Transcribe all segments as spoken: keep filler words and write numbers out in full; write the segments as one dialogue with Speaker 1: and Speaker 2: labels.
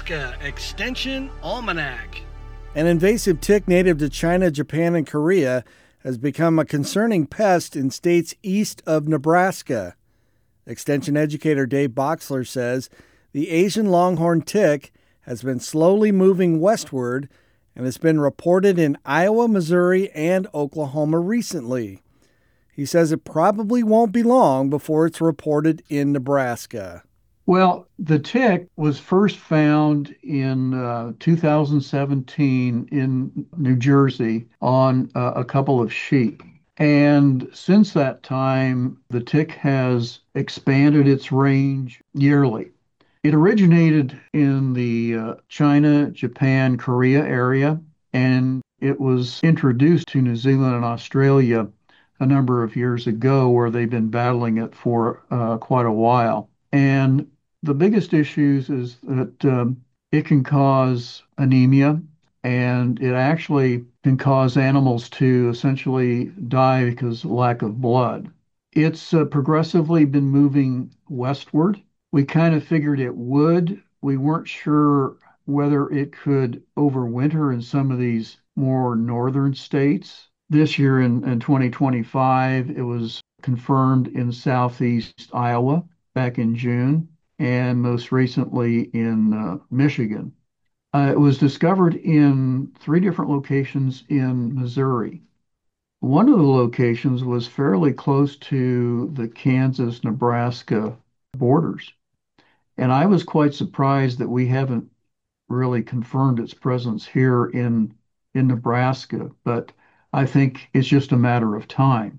Speaker 1: Nebraska Extension Almanac.
Speaker 2: An invasive tick native to China, Japan, and Korea has become a concerning pest in states east of Nebraska. Extension educator Dave Boxler says the Asian longhorn tick has been slowly moving westward and has been reported in Iowa, Missouri, and Oklahoma recently. He says it probably won't be long before it's reported in Nebraska.
Speaker 3: Well, the tick was first found in uh, two thousand seventeen in New Jersey on uh, a couple of sheep. And since that time, the tick has expanded its range yearly. It originated in the uh, China, Japan, Korea area, and it was introduced to New Zealand and Australia a number of years ago, where they've been battling it for uh, quite a while. And the biggest issues is that um, it can cause anemia, and it actually can cause animals to essentially die because of lack of blood. It's uh, progressively been moving westward. We kind of figured it would. We weren't sure whether it could overwinter in some of these more northern states. This year in, in twenty twenty-five, it was confirmed in southeast Iowa back in June, and most recently in uh, Michigan. Uh, it was discovered in three different locations in Missouri. One of the locations was fairly close to the Kansas-Nebraska borders. And I was quite surprised that we haven't really confirmed its presence here in, in Nebraska, but I think it's just a matter of time.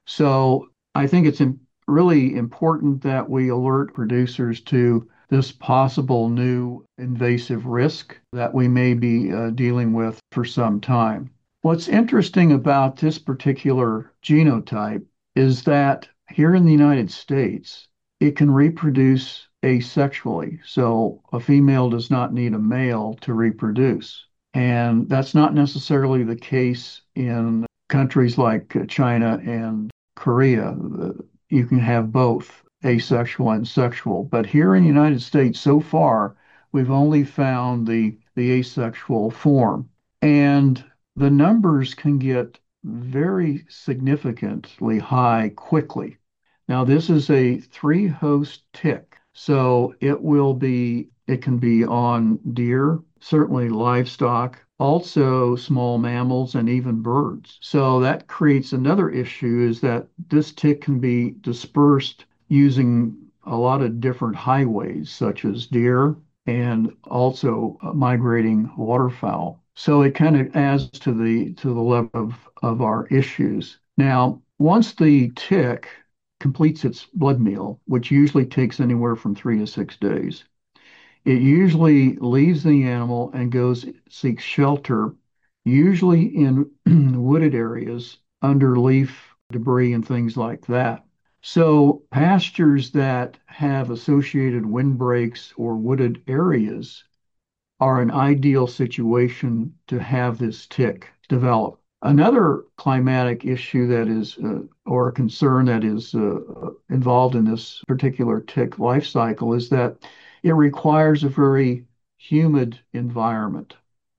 Speaker 3: So I think it's in, really important that we alert producers to this possible new invasive risk that we may be uh, dealing with for some time. What's interesting about this particular genotype is that here in the United States, it can reproduce asexually. So a female does not need a male to reproduce. And that's not necessarily the case in countries like China and Korea. You can have both asexual and sexual. But here in the United States, so far, we've only found the, the asexual form. And the numbers can get very significantly high quickly. Now, this is a three-host tick, so it will be, it can be on deer, certainly livestock, also small mammals, and even birds. So that creates another issue, is that this tick can be dispersed using a lot of different highways, such as deer and also migrating waterfowl. So it kind of adds to the to the level of, of our issues. Now, once the tick completes its blood meal, which usually takes anywhere from three to six days, it usually leaves the animal and goes seeks shelter, usually in wooded areas under leaf debris and things like that. So pastures that have associated windbreaks or wooded areas are an ideal situation to have this tick develop. Another climatic issue that is, uh, or a concern that is uh, involved in this particular tick life cycle, is that it requires a very humid environment.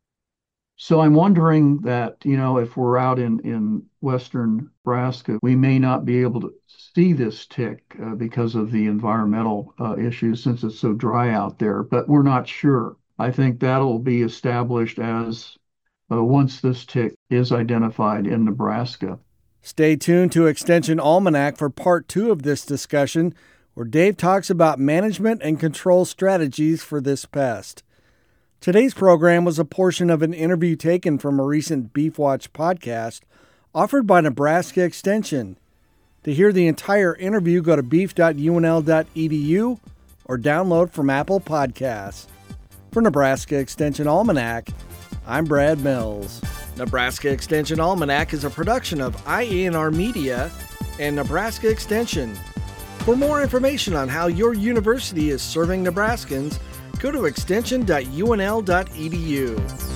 Speaker 3: So I'm wondering that, you know, if we're out in, in western Nebraska, we may not be able to see this tick uh, because of the environmental uh, issues, since it's so dry out there, but we're not sure. I think that'll be established as uh, once this tick is identified in Nebraska.
Speaker 2: Stay tuned to Extension Almanac for part two of this discussion, where Dave talks about management and control strategies for this pest. Today's program was a portion of an interview taken from a recent Beef Watch podcast offered by Nebraska Extension. To hear the entire interview, go to beef dot u n l dot e d u or download from Apple Podcasts. For Nebraska Extension Almanac, I'm Brad Mills. Nebraska Extension Almanac is a production of I A N R Media and Nebraska Extension. For more information on how your university is serving Nebraskans, go to extension dot u n l dot e d u.